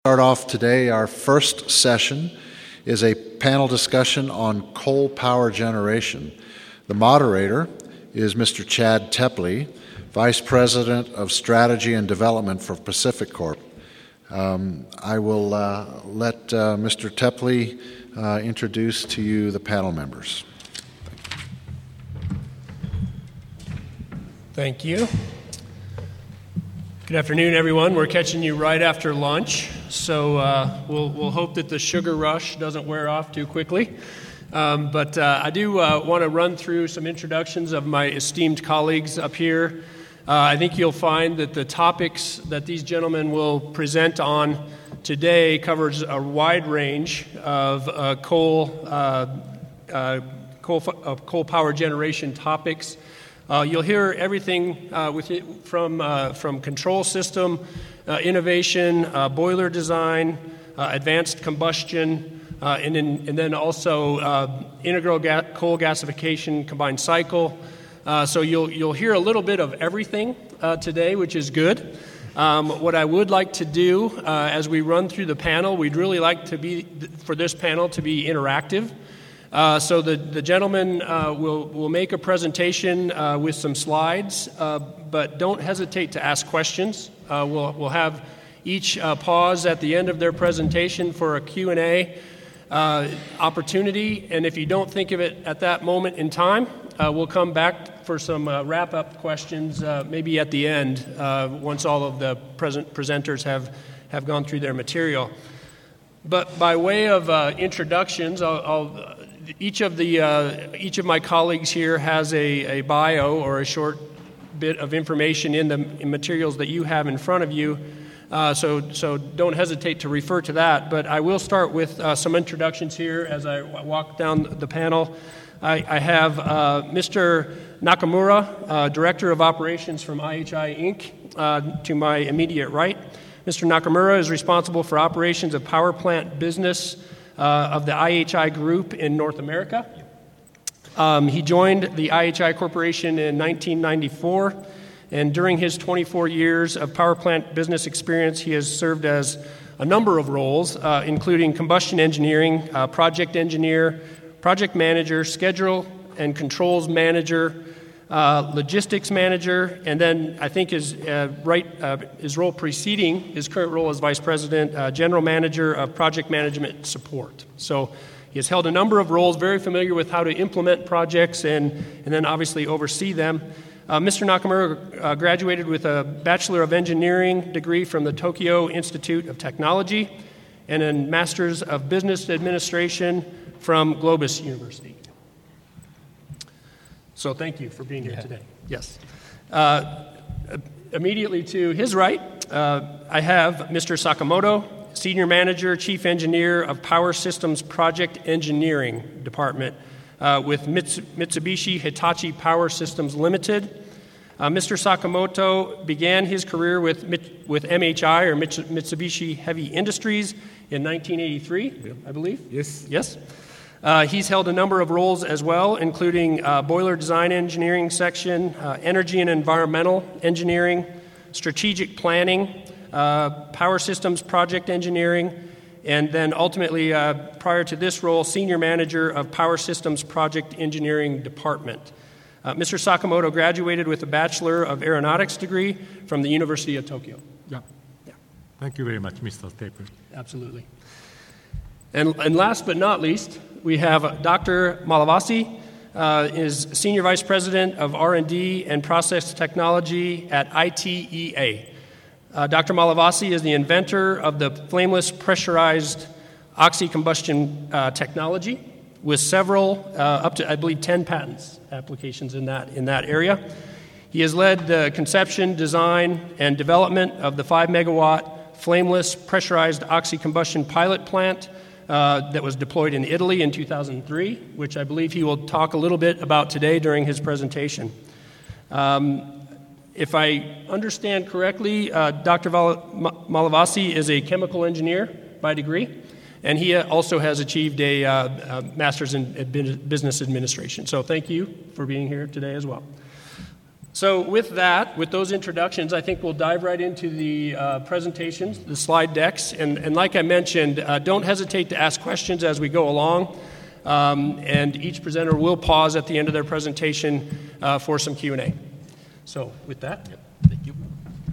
Start off today, our first session is a panel discussion on coal power generation. The moderator is Mr. Chad Tepley, Vice President of Strategy and Development for Pacific Corp. I will let Mr. Tepley introduce to you the panel members. Thank you. Good afternoon, everyone. We're catching you right after lunch, so we'll hope that the sugar rush doesn't wear off too quickly. But I do want to run through some introductions of my esteemed colleagues up here. I think you'll find that the topics that these gentlemen will present on today covers a wide range of coal power generation topics. You'll hear everything from control system, innovation, boiler design, advanced combustion, and then also integral coal gasification combined cycle. So you'll hear a little bit of everything today, which is good. What I would like to do as we run through the panel, we'd really like for this panel to be interactive. So the gentlemen will make a presentation with some slides, but don't hesitate to ask questions. We'll have each pause at the end of their presentation for a Q&A opportunity, and if you don't think of it at that moment in time, we'll come back for some wrap-up questions maybe at the end once all of the presenters have gone through their material. But by way of introductions, each of my colleagues here has a bio or a short bit of information in the materials that you have in front of you, so don't hesitate to refer to that. But I will start with some introductions here as I walk down the panel. I have Mr. Nakamura, Director of Operations from IHI Inc., to my immediate right. Mr. Nakamura is responsible for operations of power plant business of the IHI Group in North America. He joined the IHI Corporation in 1994, and during his 24 years of power plant business experience, he has served as a number of roles, including combustion engineering, project engineer, project manager, schedule and controls manager, logistics manager, and then I think his role preceding his current role as Vice President, General Manager of Project Management Support. So he has held a number of roles, very familiar with how to implement projects and then obviously oversee them. Mr. Nakamura graduated with a Bachelor of Engineering degree from the Tokyo Institute of Technology and a Master's of Business Administration from Globus University. So thank you for being here today. Yes. Immediately to his right, I have Mr. Sakamoto, Senior Manager, Chief Engineer of Power Systems Project Engineering Department with Mitsubishi Hitachi Power Systems Limited. Mr. Sakamoto began his career with MHI, or Mitsubishi Heavy Industries, in 1983, I believe. Yes. He's held a number of roles as well, including boiler design engineering section, energy and environmental engineering, strategic planning, power systems project engineering, and then ultimately, prior to this role, senior manager of power systems project engineering department. Mr. Sakamoto graduated with a Bachelor of Aeronautics degree from the University of Tokyo. Yeah. Thank you very much, Mr. Taper. Absolutely. And last but not least, we have Dr. Malavasi, is Senior Vice President of R&D and Process Technology at ITEA. Dr. Malavasi is the inventor of the flameless pressurized oxy-combustion technology with several, up to, I believe, 10 patents applications in that area. He has led the conception, design, and development of the 5-megawatt flameless pressurized oxy-combustion pilot plant that was deployed in Italy in 2003, which I believe he will talk a little bit about today during his presentation. If I understand correctly, Dr. Malavasi is a chemical engineer by degree, and he also has achieved a master's in business administration. So thank you for being here today as well. So with that, with those introductions, I think we'll dive right into the presentations, the slide decks. And like I mentioned, don't hesitate to ask questions as we go along. And each presenter will pause at the end of their presentation for some Q&A. So with that, thank you.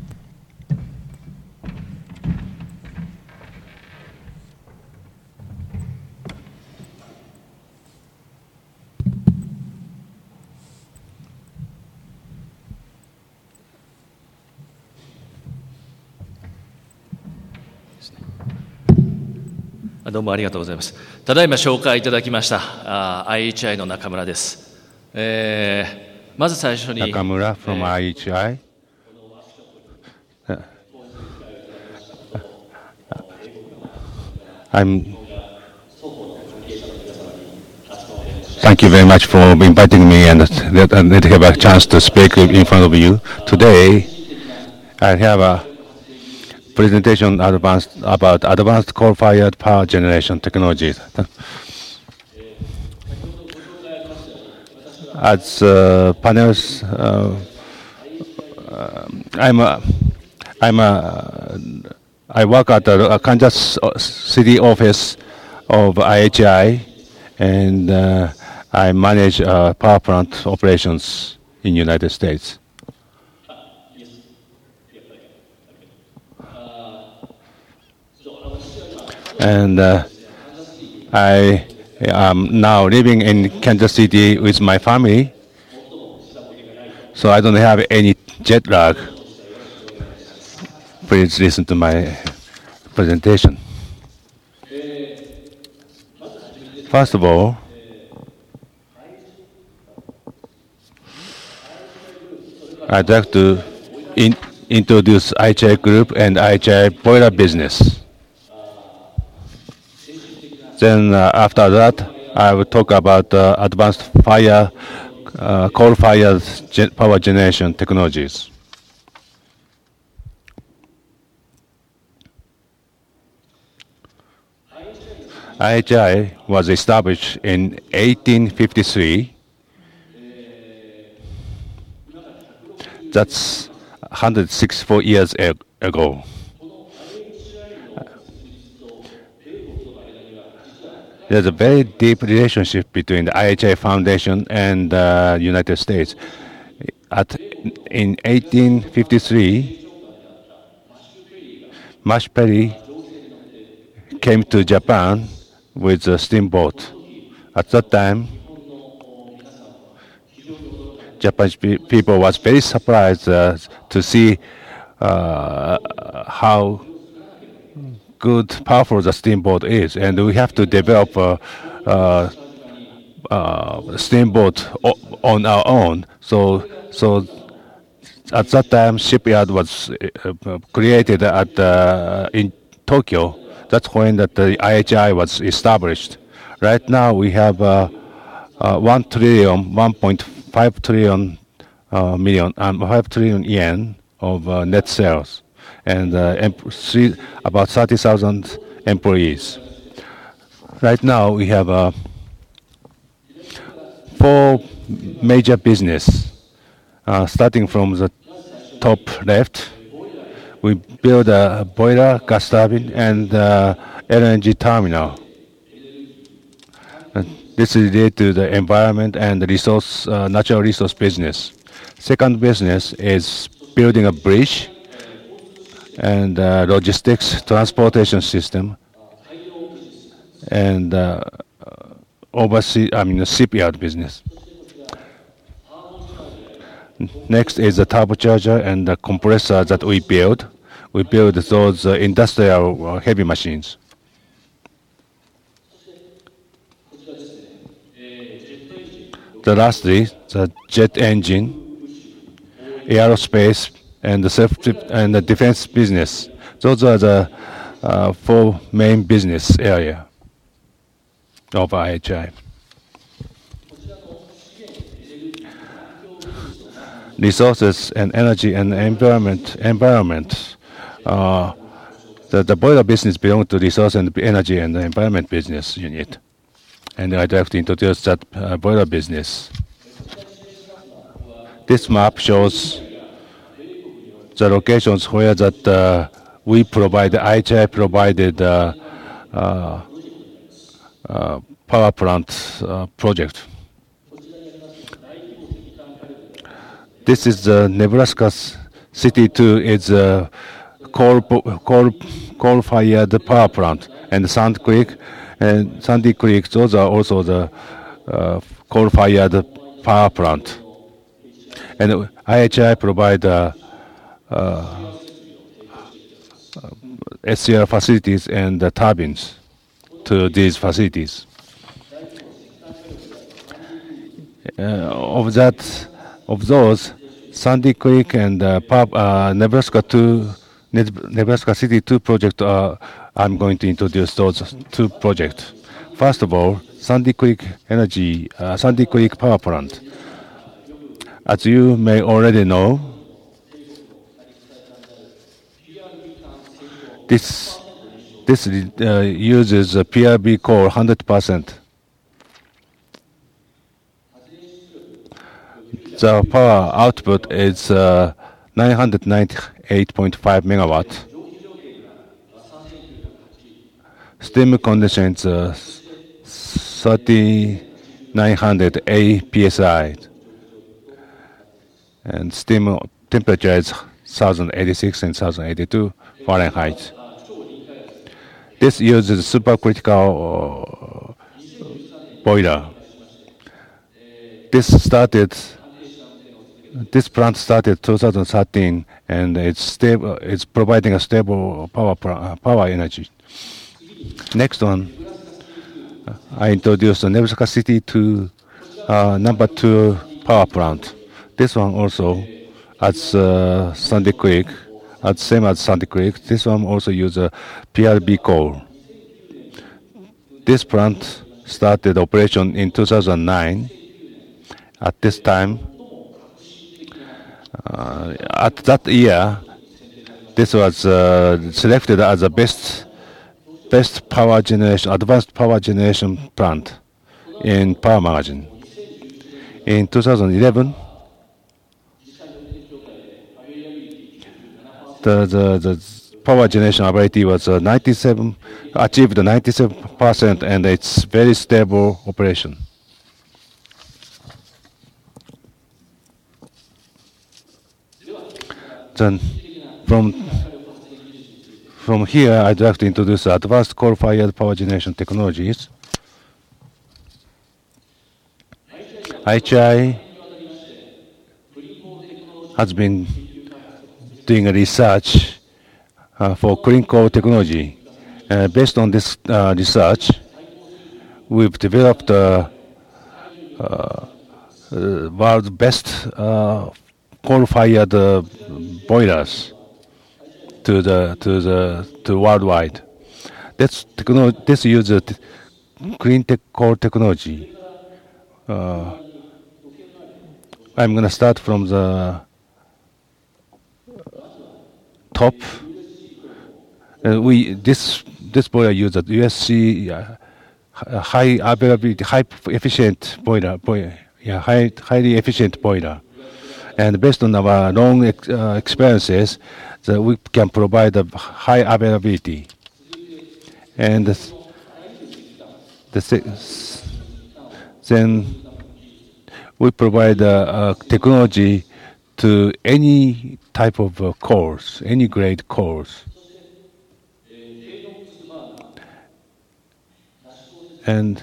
どうもありがとうございます。ただいま紹介いただきましたIHI の中村です。まず最初に中村 from IHI. Thank you very much for inviting me and let me have a chance to speak in front of you. Today, I have a presentation about advanced coal-fired power generation technologies. As panels, I work at the Kansas City office of IHI, and I manage power plant operations in the United States. And I am now living in Kansas City with my family, so I don't have any jet lag. Please listen to my presentation. First of all, I'd like to introduce IHI Group and IHI boiler business. Then after that, I will talk about advanced coal-fired power generation technologies. IHI was established in 1853. That's 164 years ago. There's a very deep relationship between the IHI Foundation and the United States. In 1853, Mash Perry came to Japan with a steamboat. At that time, Japanese people was very surprised to see how good, powerful the steamboat is, and we have to develop a steamboat on our own. So at that time, shipyard was created in Tokyo. That's when the IHI was established. Right now, we have 1.5 trillion yen of net sales, and about 30,000 employees. Right now, we have 4 major business. Starting from the top left, we build a boiler, gas turbine, and LNG terminal. This is related to the environment and the natural resource business. Second business is building a bridge and logistics, transportation system, and the shipyard business. Next is the turbocharger and the compressor that we build. We build those industrial heavy machines. Lastly, the jet engine, aerospace, and the defense business. Those are the 4 main business area of IHI. Resources and energy and environment. The boiler business belongs to resource and energy and the environment business unit. And I'd like to introduce that boiler business. This map shows the locations where that we provide, IHI provided power plant project. This is the Nebraska City 2. It's a coal-fired power plant, and Sandy Creek. Those are also the coal-fired power plant. And IHI provide SCR facilities and turbines to these facilities. Of those, Sandy Creek and Nebraska City 2 project, I'm going to introduce those two projects. First of all, Sandy Creek Power Plant. As you may already know, this uses PRB coal 100%. The power output is 998.5 megawatt. Steam condition is 3900 APSI. And steam temperature is 1086 and 1082 Fahrenheit. This uses supercritical boiler. This plant started 2013, and it's stable. It's providing a stable power energy. Next one, I introduced the Nebraska City 2 number 2 power plant. This one also, as Sandy Creek, same as Sandy Creek. This one also uses PRB coal. This plant started operation in 2009. At this time, at that year, this was selected as the best power generation, advanced power generation plant in Power Magazine. In 2011, the power generation ability was achieved 97%, and it's very stable operation. Then from here, I'd like to introduce advanced coal-fired power generation technologies. IHI has been doing research for clean coal technology. Based on this research, we've developed world's best coal-fired boilers to worldwide. This uses clean coal technology. I'm going to start from the top. This boiler uses USC high availability, high efficient boiler. Highly efficient boiler. And based on our long experiences, we can provide a high availability. And then we provide technology to any type of cores, any grade cores. And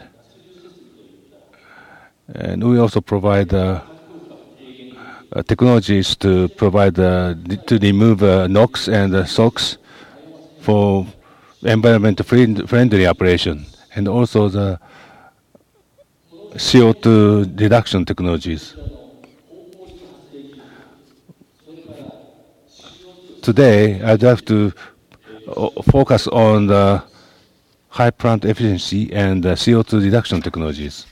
we also provide technologies to provide to remove NOx and SOx for environment-friendly operation, and also the CO2 reduction technologies. Today, I'd like to focus on the high plant efficiency and CO2 reduction technologies.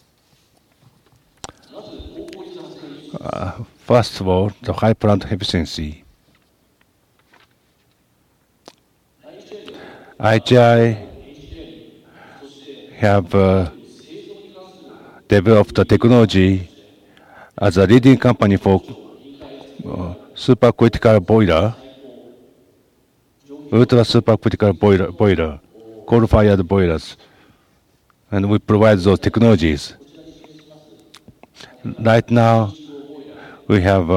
First of all, the high plant efficiency. IHI have developed a technology as a leading company for supercritical boiler, ultra supercritical boiler, coal-fired boilers, and we provide those technologies. Right now, we have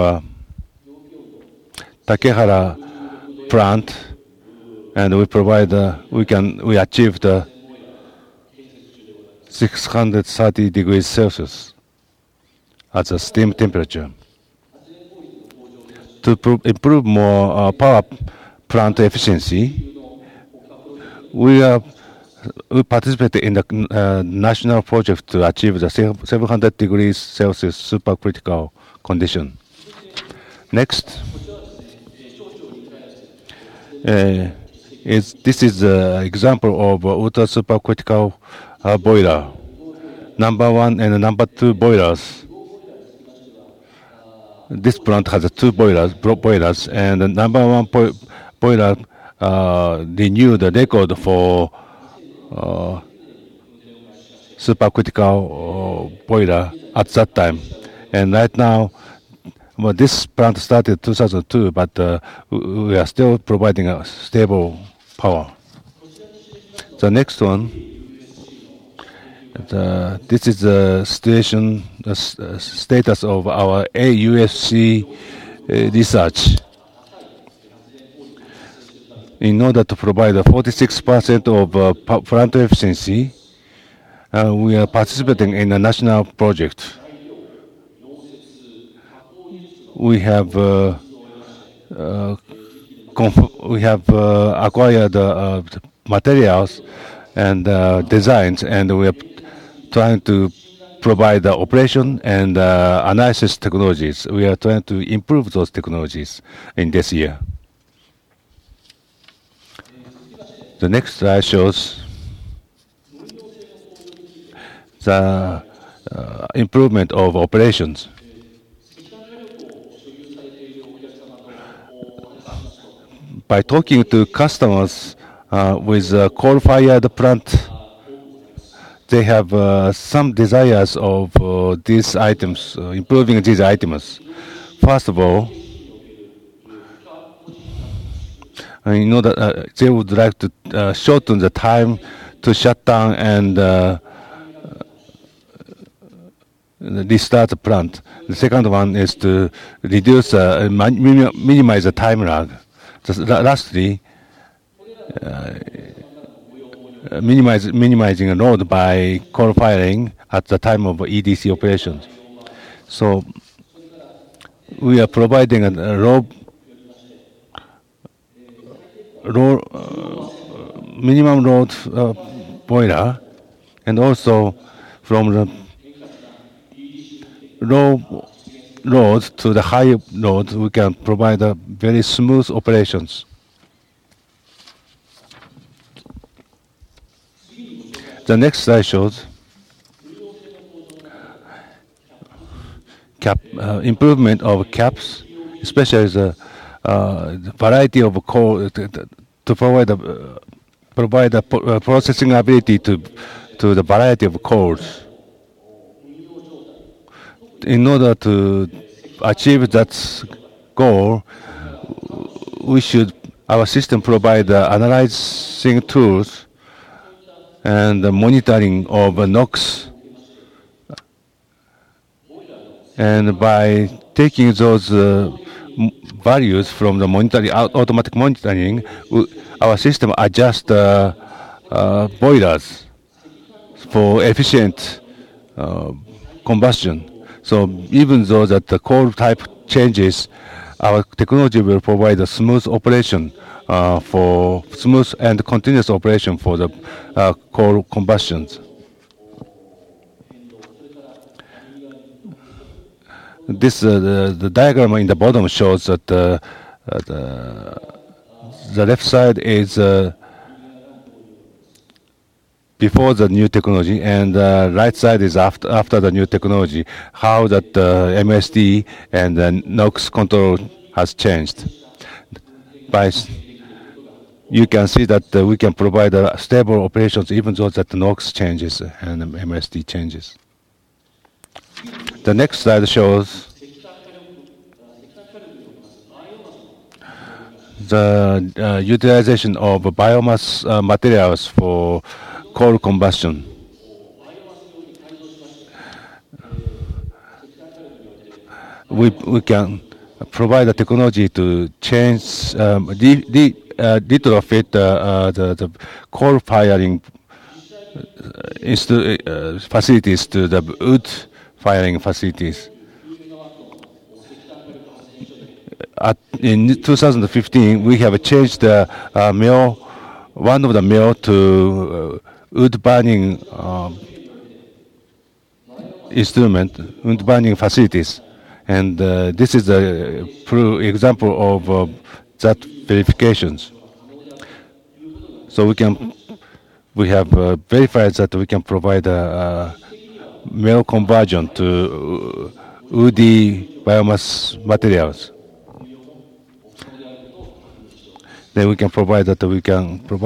Takehara plant, and we provide we achieved 630 degrees Celsius as a steam temperature. To improve more power plant efficiency, we participate in the national project to achieve the 700 degrees Celsius supercritical condition. Next, this is an example of ultra supercritical boiler. Number 1 and number 2 boilers. This plant has two boilers, and the number 1 boiler renewed the record for supercritical boiler at that time. And right now, this plant started 2002, but we are still providing a stable power. The next one, this is the situation, the status of our AUSC research. In order to provide 46% of plant efficiency, we are participating in a national project. We have acquired materials and designs, and we are trying to provide the operation and analysis technologies. We are trying to improve those technologies in this year. The next slide shows the improvement of operations. By talking to customers with coal-fired plant, they have some desires of these items, improving these items. First of all, in order, they would like to shorten the time to shut down and restart the plant. The second one is to reduce, minimize the time lag. Lastly, minimizing a load by coal firing at the time of EDC operations. So we are providing a minimum load boiler, and also from the low load to the high load, we can provide a very smooth operations. The next slide shows improvement of caps, especially the variety of coal to provide a processing ability to the variety of coals. In order to achieve that goal, our system provide analyzing tools and the monitoring of NOx. And by taking those values from the automatic monitoring, our system adjusts boilers for efficient combustion. So even though that the coal type changes, our technology will provide a smooth operation for smooth and continuous operation for the coal combustions. This the diagram in the bottom shows that the left side is before the new technology, and the right side is after the new technology, how that MSD and NOx control has changed. You can see that we can provide stable operations even though that the NOx changes and MSD changes. The next slide shows the utilization of biomass materials for coal combustion. We can provide the technology to change, retrofit the coal firing facilities to the wood firing facilities. In 2015, we have changed the one of the mill to wood burning wood burning facilities. And this is a example of that verifications. So we have verified that we can provide a mill conversion to woody biomass materials. Then we can provide